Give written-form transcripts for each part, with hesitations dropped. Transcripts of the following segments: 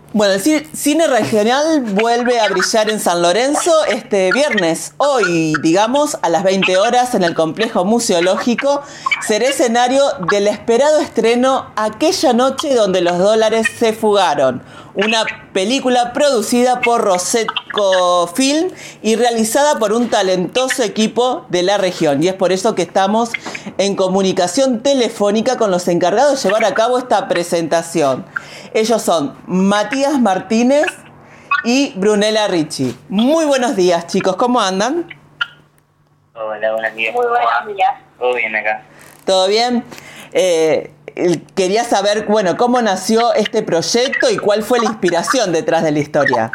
Bueno, el cine regional vuelve a brillar en San Lorenzo este viernes. Hoy, digamos, a las 20 horas en el complejo museológico, será escenario del esperado estreno Aquella noche donde los dólares se fugaron. Una película producida por Rosseco Film y realizada por un talentoso equipo de la región. Y es por eso que estamos en comunicación telefónica con los encargados de llevar a cabo esta presentación. Ellos son Matías Martínez y Brunella Ricci. Muy buenos días, chicos. ¿Cómo andan? Hola, buenos días. Muy buenos días. Todo bien acá. ¿Todo bien? Quería saber, bueno, cómo nació este proyecto y cuál fue la inspiración detrás de la historia.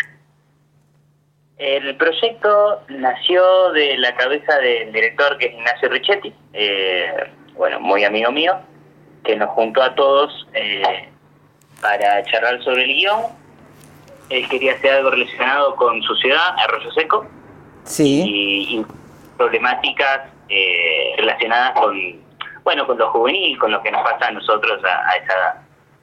El proyecto nació de la cabeza del director, que es Ignacio Richetti, muy amigo mío, que nos juntó a todos para charlar sobre el guión. Él quería hacer algo relacionado con su ciudad, Arroyo Seco, Sí. y problemáticas relacionadas con lo juvenil, con lo que nos pasa a nosotros a esa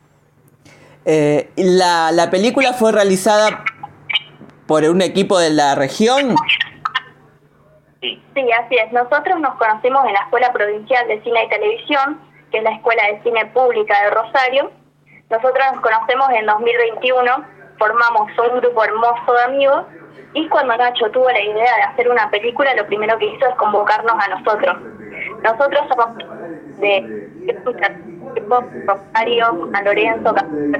edad. La película fue realizada por un equipo de la región. Sí. Sí, así es. Nosotros nos conocimos en la Escuela Provincial de Cine y Televisión, que es la Escuela de Cine Pública de Rosario. Nosotros nos conocemos en 2021, formamos un grupo hermoso de amigos, y cuando Nacho tuvo la idea de hacer una película, lo primero que hizo es convocarnos a nosotros. Nosotros somos de Rosario, San Lorenzo.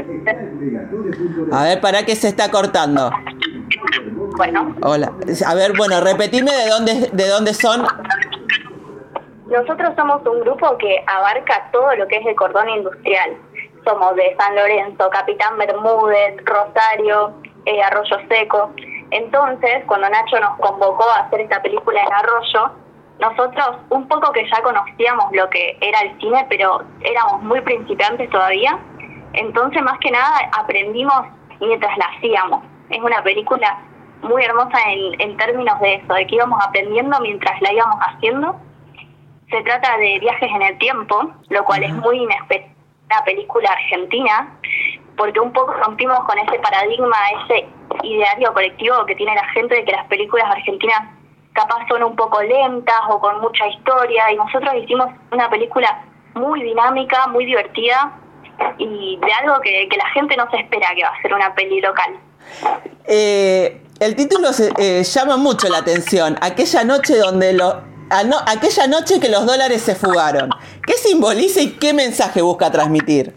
A ver, ¿para qué se está cortando? Bueno, Hola. A ver, bueno, repetime de dónde son. nosotros somos un grupo que abarca todo lo que es el cordón industrial. Somos de San Lorenzo, Capitán Bermúdez, Rosario, Arroyo Seco. Entonces, cuando Nacho nos convocó a hacer esta película en Arroyo, nosotros un poco que ya conocíamos lo que era el cine, pero éramos muy principiantes todavía. Entonces, más que nada, aprendimos mientras la hacíamos. Es una película muy hermosa en términos de eso, de que íbamos aprendiendo mientras la íbamos haciendo. Se trata de viajes en el tiempo, lo cual es muy inesperado, una película argentina, porque un poco rompimos con ese paradigma, ese ideario colectivo que tiene la gente de que las películas argentinas capaz son un poco lentas o con mucha historia, y nosotros hicimos una película muy dinámica, muy divertida, y de algo que la gente no se espera que va a ser una peli local. El título llama mucho la atención. Aquella noche aquella noche que los dólares se fugaron. ¿Qué simboliza y qué mensaje busca transmitir?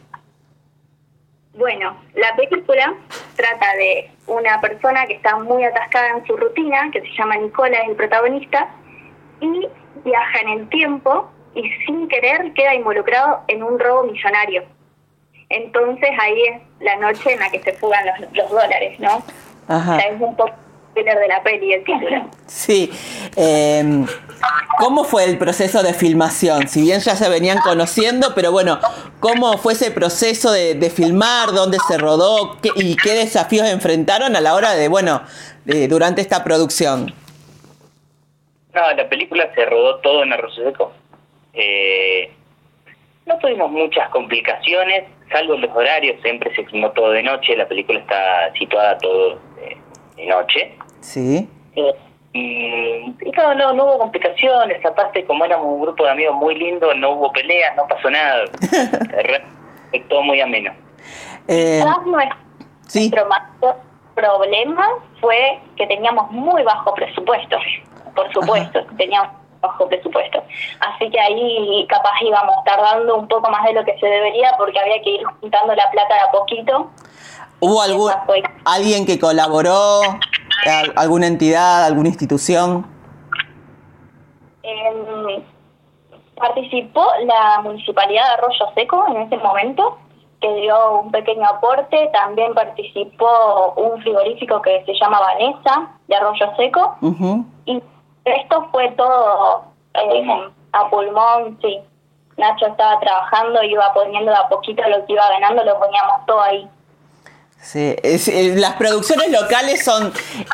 Bueno, la película trata de una persona que está muy atascada en su rutina, que se llama Nicola, es el protagonista, y viaja en el tiempo y sin querer queda involucrado en un robo millonario. Entonces ahí es la noche en la que se fugan los dólares, ¿no? Ajá. O sea, es un poco spoiler de la peli, el título. Sí. ¿Cómo fue el proceso de filmación? Si bien ya se venían conociendo, pero bueno, ¿cómo fue ese proceso de filmar? ¿Dónde se rodó? ¿Y qué desafíos enfrentaron a la hora durante esta producción? No, la película se rodó todo en Arroyo Seco. No tuvimos muchas complicaciones, salvo los horarios, siempre se filmó todo de noche, la película está situada todo de noche. Sí. Y no hubo complicaciones, aparte como éramos un grupo de amigos muy lindo, no hubo peleas, no pasó nada. Fue todo muy ameno. Nuestro mayor problema fue que teníamos muy bajo presupuesto, por supuesto. Ajá. Teníamos bajo presupuesto, así que ahí capaz íbamos tardando un poco más de lo que se debería, porque había que ir juntando la plata de a poquito. ¿Hubo alguien que colaboró? ¿Alguna entidad, alguna institución? Participó la Municipalidad de Arroyo Seco en ese momento, que dio un pequeño aporte. También participó un frigorífico que se llama Vanessa, de Arroyo Seco. Uh-huh. Y esto fue todo a pulmón, sí. Nacho estaba trabajando, iba poniendo de a poquito lo que iba ganando, lo poníamos todo ahí. Sí, las producciones locales son,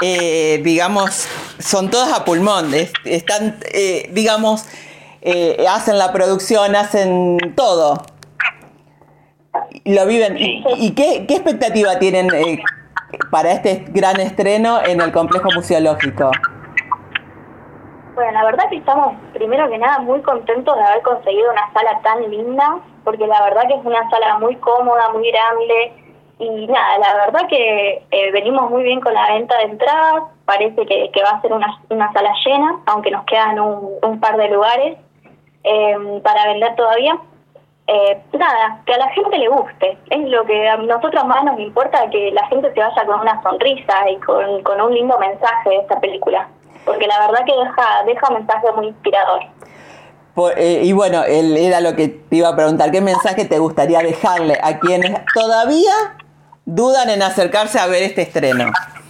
son todas a pulmón. Están, hacen la producción, hacen todo. Lo viven. Sí. ¿Y qué expectativa tienen para este gran estreno en el complejo museológico? Bueno, la verdad que estamos, primero que nada, muy contentos de haber conseguido una sala tan linda, porque la verdad que es una sala muy cómoda, muy grande, y nada, la verdad que venimos muy bien con la venta de entradas, parece que va a ser una sala llena, aunque nos quedan un par de lugares para vender todavía. Nada, que a la gente le guste, es lo que a nosotros más nos importa, que la gente se vaya con una sonrisa y con un lindo mensaje de esta película, porque la verdad que deja un mensaje muy inspirador. Y bueno, era lo que te iba a preguntar, ¿qué mensaje te gustaría dejarle a quienes todavía dudan en acercarse a ver este estreno?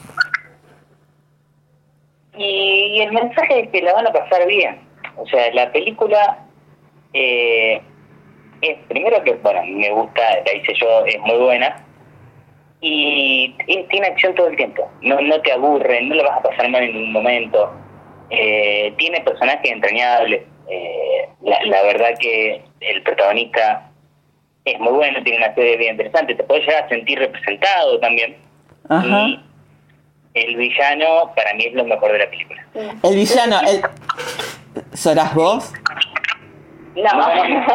Y el mensaje es que la van a pasar bien. O sea, la película es, primero que, bueno, me gusta, la hice yo, es muy buena. Y tiene acción todo el tiempo. No te aburre, no lo vas a pasar mal en ningún momento. Tiene personajes entrañables. La verdad que el protagonista es muy bueno, tiene una serie bien interesante. Te puedes llegar a sentir representado también. Ajá. Y el villano, para mí, es lo mejor de la película. El villano, ¿serás vos? No.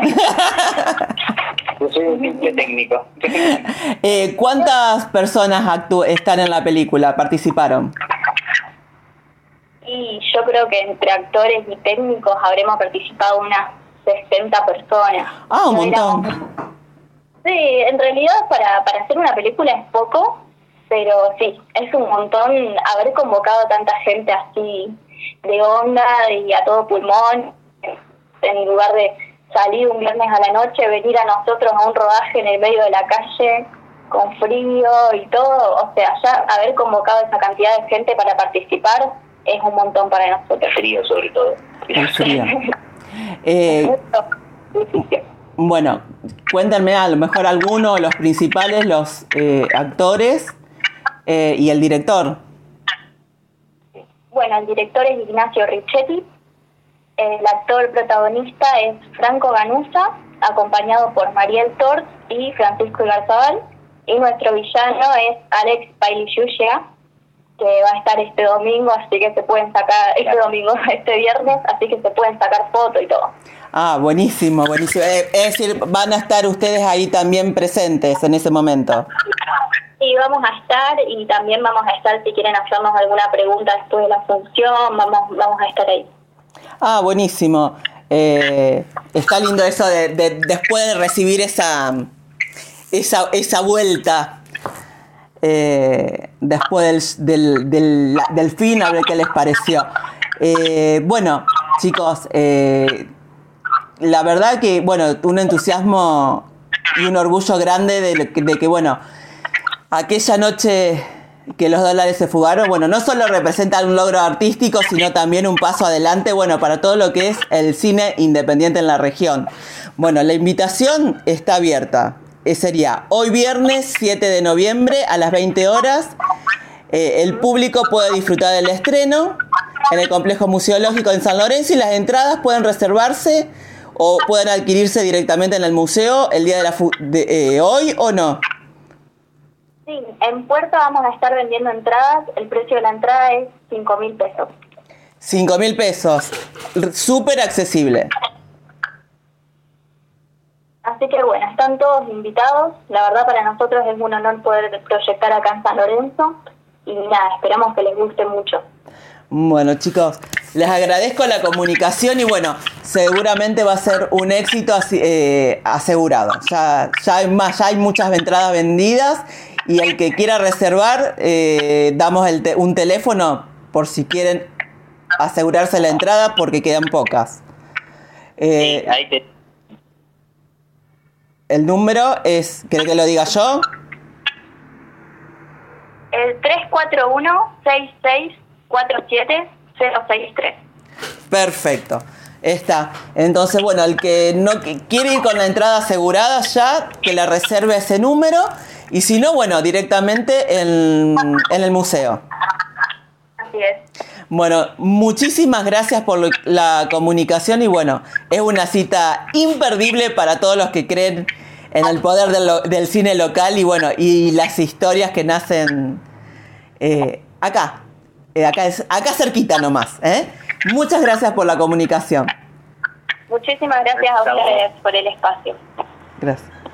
Yo soy un simple técnico. ¿Cuántas personas están en la película, participaron? Y yo creo que entre actores y técnicos habremos participado unas 60 personas. Ah, un montón. Sí, en realidad para hacer una película es poco, pero sí, es un montón haber convocado a tanta gente así de onda y a todo pulmón, en lugar de salir un viernes a la noche, venir a nosotros a un rodaje en el medio de la calle con frío y todo. O sea, ya haber convocado esa cantidad de gente para participar es un montón para nosotros. Frío, sobre todo. El frío. Bueno, cuéntenme a lo mejor algunos, los principales, los actores y el director. Bueno, el director es Ignacio Richetti, el actor protagonista es Franco Ganuza, acompañado por Mariel Tort y Francisco Igarzabal, y nuestro villano es Alex Pailiyuya, que va a estar este domingo, así que se pueden sacar, este viernes, así que se pueden sacar fotos y todo. Ah, buenísimo, buenísimo. Es decir, van a estar ustedes ahí también presentes en ese momento. Sí, vamos a estar, y también vamos a estar, si quieren hacernos alguna pregunta después de la función, vamos a estar ahí. Ah, buenísimo. Está lindo eso de después de recibir esa vuelta, después del fin, a ver qué les pareció. Bueno, chicos, la verdad que, bueno, un entusiasmo y un orgullo grande de que, bueno, aquella noche que los dólares se fugaron, bueno, no solo representa un logro artístico, sino también un paso adelante, bueno, para todo lo que es el cine independiente en la región. Bueno, la invitación está abierta. Sería hoy viernes 7 de noviembre a las 20 horas. El público puede disfrutar del estreno en el complejo museológico en San Lorenzo, y las entradas pueden reservarse o pueden adquirirse directamente en el museo el día de hoy, ¿o no? Sí, en Puerto vamos a estar vendiendo entradas. El precio de la entrada es 5.000 pesos. 5.000 pesos. Súper accesible. Así que bueno, están todos invitados. La verdad para nosotros es un honor poder proyectar acá en San Lorenzo. Y nada, esperamos que les guste mucho. Bueno, chicos, les agradezco la comunicación y bueno, seguramente va a ser un éxito asegurado. Ya hay muchas entradas vendidas, y el que quiera reservar, damos un teléfono por si quieren asegurarse la entrada, porque quedan pocas. Sí, ahí el número es, ¿querés que lo diga yo? El 341-6647-063. Perfecto. Está. Entonces, bueno, el que no quiere ir con la entrada asegurada ya, que la reserve ese número, y si no, bueno, directamente en el museo. Así es. Bueno, muchísimas gracias por la comunicación, y bueno, es una cita imperdible para todos los que creen en el poder del cine local y bueno, y las historias que nacen acá cerquita nomás. Muchas gracias por la comunicación. Muchísimas gracias a ustedes por el espacio. Gracias.